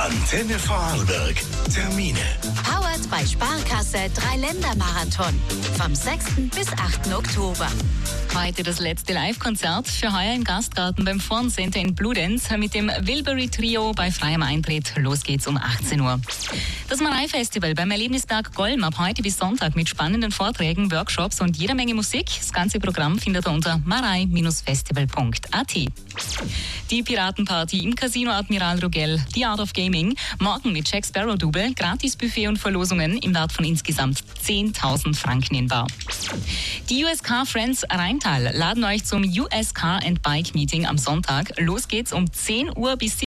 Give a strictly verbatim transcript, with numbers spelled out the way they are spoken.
Antenne Vorarlberg. Termine. Powered bei Sparkasse Dreiländermarathon. Vom sechsten bis achten Oktober. Heute das letzte Live-Konzert für heuer im Gastgarten beim Forncenter in Bludenz mit dem Wilbury Trio bei freiem Eintritt. Los geht's um achtzehn Uhr. Das Marei-Festival beim Erlebnisberg Golm ab heute bis Sonntag mit spannenden Vorträgen, Workshops und jeder Menge Musik. Das ganze Programm findet ihr unter marei festival punkt a t. Die Piratenparty im Casino Admiral Rugell, die Art of Gaming, morgen mit Jack Sparrow Double, Gratis-Buffet und Verlosungen im Wert von insgesamt zehntausend Franken in bar. Die U S Car Friends Rheintal laden euch zum U S Car and Bike Meeting am Sonntag. Los geht's um zehn Uhr bis